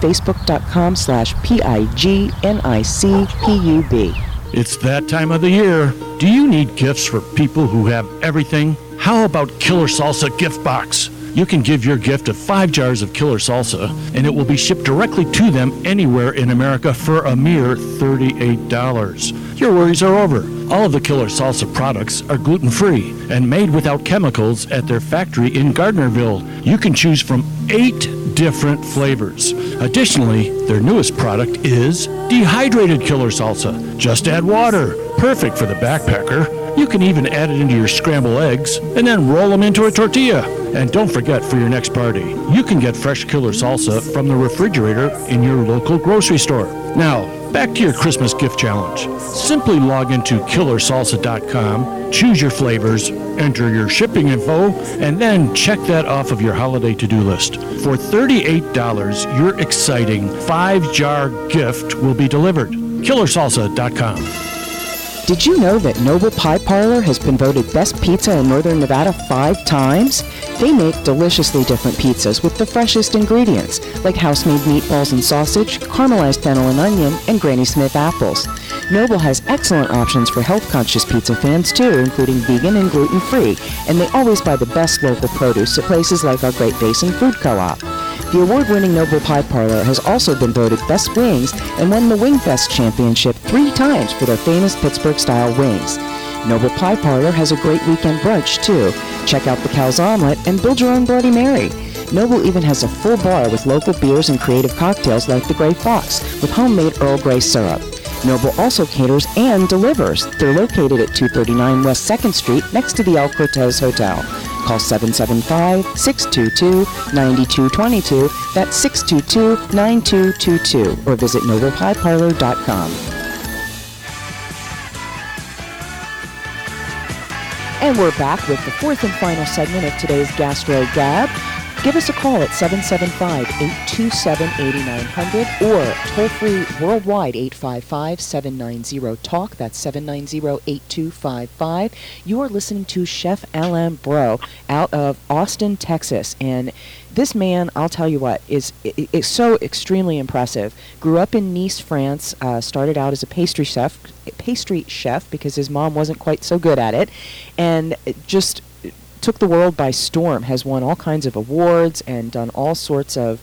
facebook.com/PIGNICPUB. It's that time of the year. Do you need gifts for people who have everything? How about Killer Salsa Gift Box? You can give your gift of 5 jars of Killer Salsa, and it will be shipped directly to them anywhere in America for a mere $38. Your worries are over. All of the Killer Salsa products are gluten-free and made without chemicals at their factory in Gardnerville. You can choose from 8 different flavors. Additionally, their newest product is dehydrated Killer Salsa. Just add water. Perfect for the backpacker. You can even add it into your scrambled eggs and then roll them into a tortilla. And don't forget, for your next party, you can get fresh Killer Salsa from the refrigerator in your local grocery store. Now, back to your Christmas gift challenge. Simply log into killersalsa.com, choose your flavors, enter your shipping info, and then check that off of your holiday to-do list. For $38, your exciting 5-jar gift will be delivered. killersalsa.com. Did you know that Noble Pie Parlor has been voted best pizza in Northern Nevada 5 times? They make deliciously different pizzas with the freshest ingredients, like house-made meatballs and sausage, caramelized fennel and onion, and Granny Smith apples. Noble has excellent options for health-conscious pizza fans, too, including vegan and gluten-free, and they always buy the best local produce at places like our Great Basin Food Co-op. The award-winning Noble Pie Parlor has also been voted Best Wings and won the Wingfest Championship 3 times for their famous Pittsburgh-style wings. Noble Pie Parlor has a great weekend brunch, too. Check out the Cal's Omelet and build your own Bloody Mary. Noble even has a full bar with local beers and creative cocktails like the Grey Fox with homemade Earl Grey syrup. Noble also caters and delivers. They're located at 239 West 2nd Street next to the El Cortez Hotel. Call 775-622-9222. That's 622-9222. Or visit noblepieparlor.com. And we're back with the fourth and final segment of today's Gastro Gab. Give us a call at 775-827-8900 or toll-free worldwide 855-790-TALK. That's 790-8255. You are listening to Chef Alain Bro out of Austin, Texas. And this man, I'll tell you what, is so extremely impressive. Grew up in Nice, France, started out as a pastry chef because his mom wasn't quite so good at it, and just took the world by storm, has won all kinds of awards and done all sorts of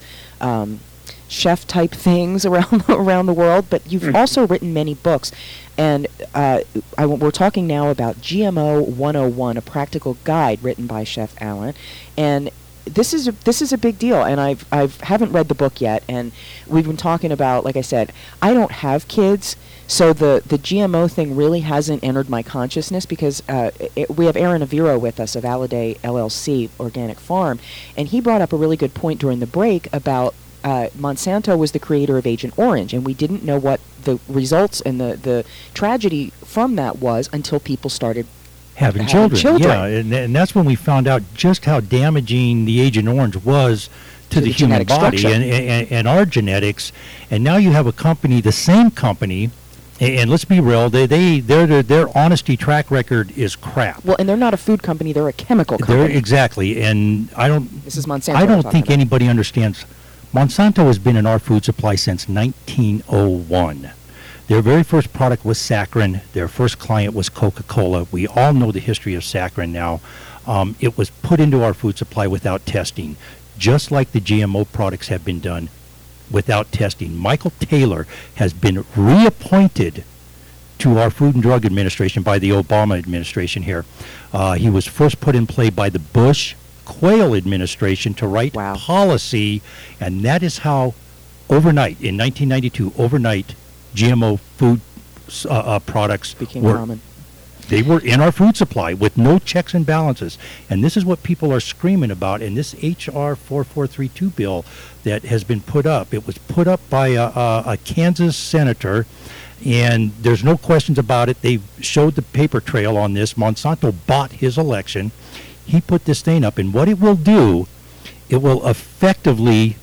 chef type things around the world. But you've also written many books, and we're talking now about GMO 101, a practical guide written by Chef Alain. And this is a big deal, and I haven't read the book yet, and we've been talking about, like I said, I don't have kids, so the GMO thing really hasn't entered my consciousness because we have Aaron Aviro with us of Alliday LLC Organic Farm, and he brought up a really good point during the break about Monsanto was the creator of Agent Orange, and we didn't know what the results and the tragedy from that was until people started having children. Yeah, and that's when we found out just how damaging the Agent Orange was to the human body and our genetics. And now you have a company, the same company, and let's be real, their honesty track record is crap. Well, and they're not a food company; they're a chemical company. Exactly, and This is Monsanto. I don't think anybody understands. Monsanto has been in our food supply since 1901. Their very first product was saccharin. Their first client was Coca-Cola. We all know the history of saccharin now. It was put into our food supply without testing, just like the GMO products have been done without testing. Michael Taylor has been reappointed to our Food and Drug Administration by the Obama administration here. He was first put in play by the Bush Quayle administration to write policy, and that is how overnight, in 1992, GMO food products became common. They were in our food supply with no checks and balances. And this is what people are screaming about. And this H.R. 4432 bill that has been put up, it was put up by a Kansas senator, and there's no questions about it. They showed the paper trail on this. Monsanto bought his election. He put this thing up, and what it will do, it will effectively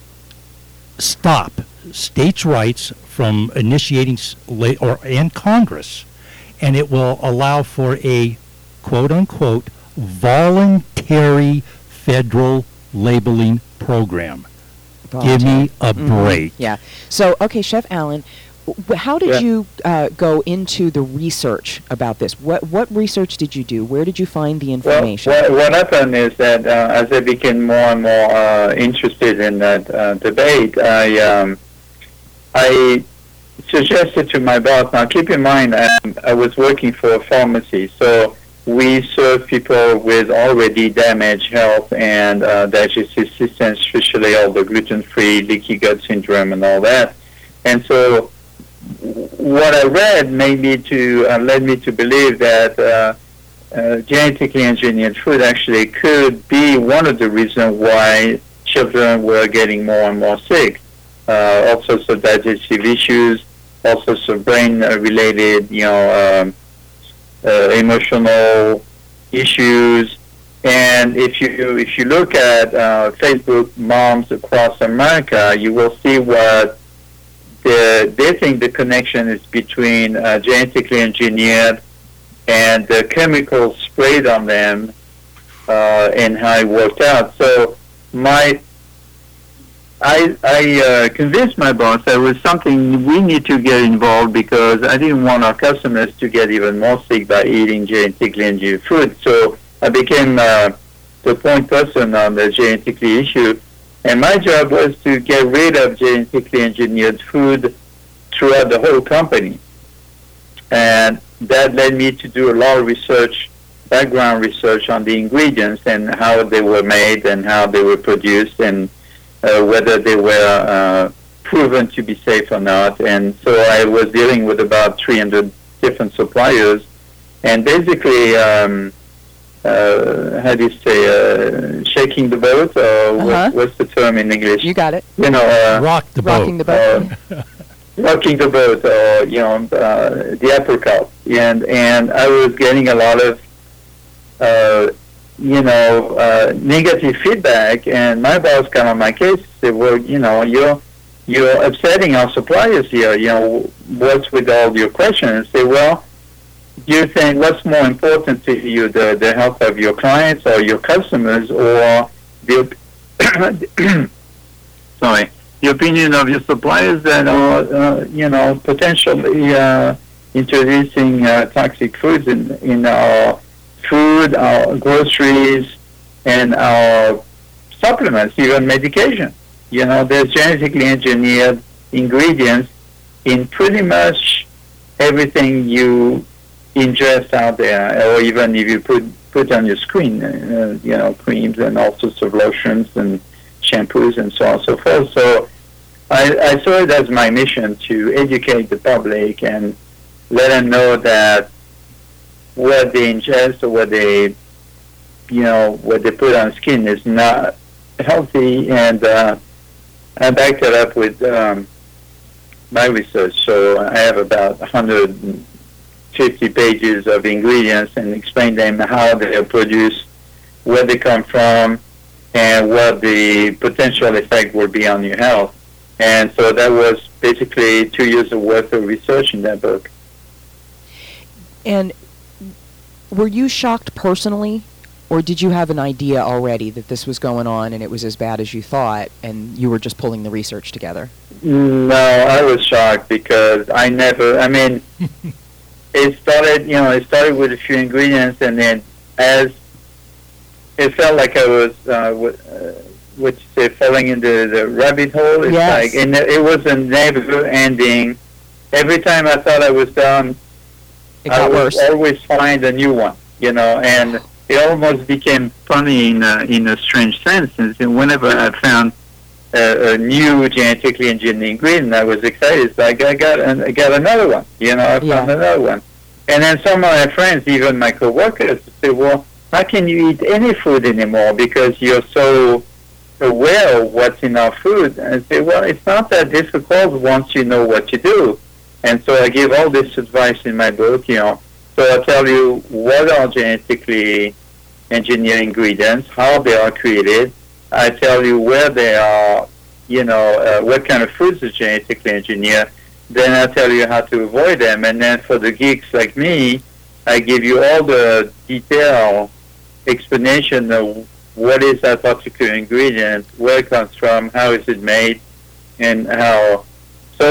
stop states' rights from initiating and Congress, and it will allow for a quote-unquote voluntary federal labeling program. Give me a break. Yeah. So, okay, Chef Alain, how did you go into the research about this? What research did you do? Where did you find the information? Well, what happened is that as I became more and more interested in that debate, I suggested to my boss, now keep in mind I was working for a pharmacy, so we serve people with already damaged health and digestive systems, especially all the gluten-free, leaky gut syndrome and all that. And so what I read led me to believe that genetically engineered food actually could be one of the reasons why children were getting more and more sick. All sorts of digestive issues, all sorts of brain-related, emotional issues. And if you look at Facebook moms across America, you will see what they think the connection is between genetically engineered and the chemicals sprayed on them and how it worked out. So I convinced my boss that it was something we need to get involved because I didn't want our customers to get even more sick by eating genetically engineered food. So I became the point person on the genetically issue. And my job was to get rid of genetically engineered food throughout the whole company. And that led me to do a lot of research, background research on the ingredients and how they were made and how they were produced and whether they were proven to be safe or not. And so I was dealing with about 300 different suppliers. And basically, how do you say, shaking the boat, or what's the term in English? You got it. Rock the boat. Rocking the boat. Rocking the boat, or, the apricot. And I was getting a lot of negative feedback, and my boss got on my case and said, well, you're upsetting our suppliers here. What's with all your questions? I say, well, do you think what's more important to you, the health of your clients or your customers, or the the opinion of your suppliers that are, potentially introducing toxic foods in our food, our groceries, and our supplements, even medication. There's genetically engineered ingredients in pretty much everything you ingest out there, or even if you put on your screen, creams and all sorts of lotions and shampoos and so on and so forth. So I saw it as my mission to educate the public and let them know that what they ingest or what they put on skin is not healthy, and I backed it up with my research. So I have about 150 pages of ingredients and explain them how they are produced, where they come from, and what the potential effect will be on your health. And so that was basically 2 years of worth of research in that book. And were you shocked personally, or did you have an idea already that this was going on and it was as bad as you thought, and you were just pulling the research together? No, I was shocked because it started with a few ingredients, and then as it felt like I was, falling into the rabbit hole. It's yes. and it was a never-ending. Every time I thought I was done, I would always find a new one, and it almost became funny in a strange sense. And whenever I found a new genetically engineered ingredient, I was excited. So I got another one. I found another one. And then some of my friends, even my coworkers, say, "Well, how can you eat any food anymore because you're so aware of what's in our food?" And I say, "Well, it's not that difficult once you know what you do." And so I give all this advice in my book. So I tell you what are genetically engineered ingredients, how they are created. I tell you where they are, what kind of foods are genetically engineered. Then I tell you how to avoid them. And then for the geeks like me, I give you all the detailed explanation of what is that particular ingredient, where it comes from, how is it made, and how. So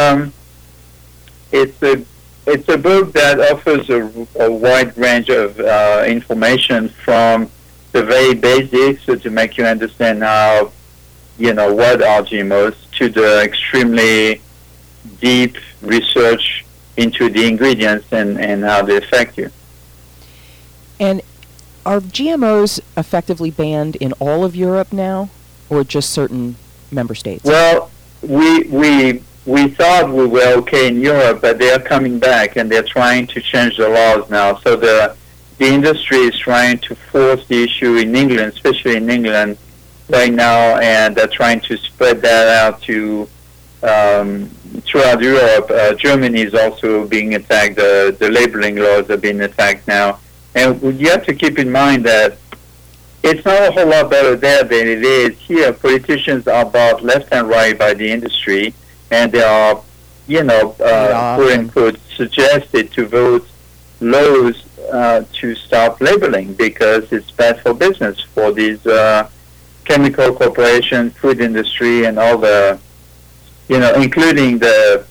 it's a book that offers a wide range of information, from the very basics, so to make you understand how, what are GMOs, to the extremely deep research into the ingredients and how they affect you. And are GMOs effectively banned in all of Europe now, or just certain member states? Well, we thought we were okay in Europe, but they are coming back and they're trying to change the laws now. So the industry is trying to force the issue in England, especially in England right now, and they're trying to spread that out to throughout Europe. Germany is also being attacked. The labeling laws are being attacked now. And you have to keep in mind that it's not a whole lot better there than it is here. Politicians are bought left and right by the industry, and they are, quote unquote, suggested to vote laws to stop labeling because it's bad for business for these chemical corporations, food industry, and all the, including the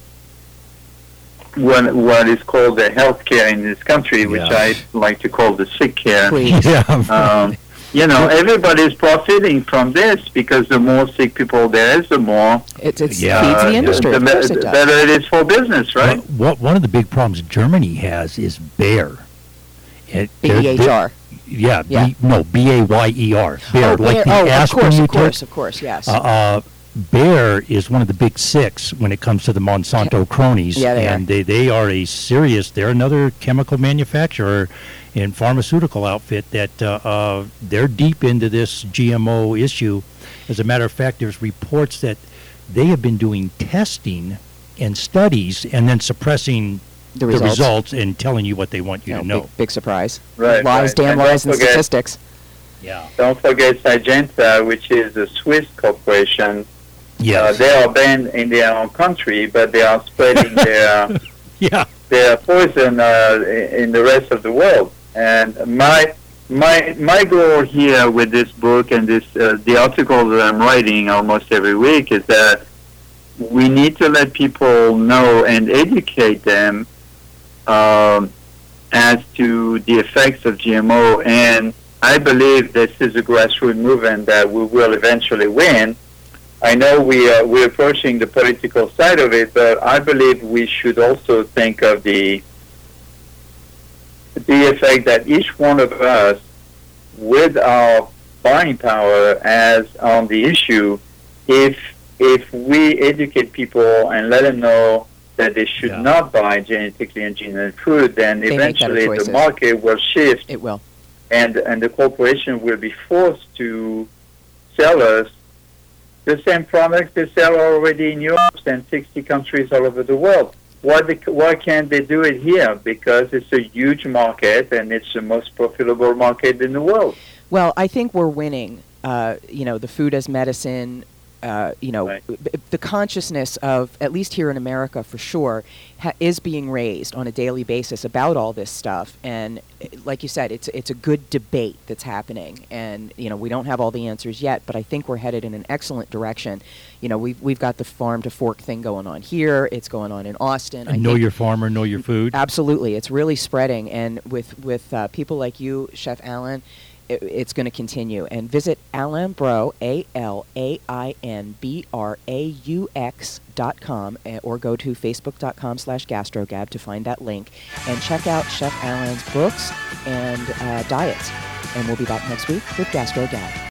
what is called the health care in this country, which I like to call the sick care. Everybody's profiting from this because the more sick people there is, the more it feeds the industry. The better it is for business, right? One of the big problems Germany has is Bayer. B-E-H-R. B-A-Y-E-R. Bayer, like the aspirin. Of course, yes. Bayer is one of the big six when it comes to the Monsanto cronies. Yeah, they are a serious, they're another chemical manufacturer and pharmaceutical outfit that they're deep into this GMO issue. As a matter of fact, there's reports that they have been doing testing and studies and then suppressing The results. and telling you what they want you to know. Big surprise. Right, Lies, right. damn And lies, don't and forget- statistics. Yeah. Don't forget Syngenta, which is a Swiss corporation. Yes. They are banned in their own country, but they are spreading their Yeah. their poison in the rest of the world. And my goal here with this book and this the article that I'm writing almost every week is that we need to let people know and educate them as to the effects of GMO. And I believe this is a grassroots movement that we will eventually win. I know we're approaching the political side of it, but I believe we should also think of the effect that each one of us, with our buying power, has on the issue. If we educate people and let them know that they should not buy genetically engineered food, then They make better eventually choices. the market will shift. It will. And the corporation will be forced to sell us the same products they sell already in Europe and 60 countries all over the world. Why can't they do it here? Because it's a huge market and it's the most profitable market in the world. Well, I think we're winning. The food as medicine. The consciousness of, at least here in America for sure, is being raised on a daily basis about all this stuff. And like you said, it's a good debate that's happening. And, we don't have all the answers yet, but I think we're headed in an excellent direction. We've got the farm to fork thing going on here. It's going on in Austin. And know your farmer, know your food. Absolutely. It's really spreading. And with people like you, Chef Alain, it's going to continue. And visit Alainbraux, ALAINBRAUX.com, or go to facebook.com/gastrogab to find that link. And check out Chef Alain's books and diets. And we'll be back next week with GastroGab.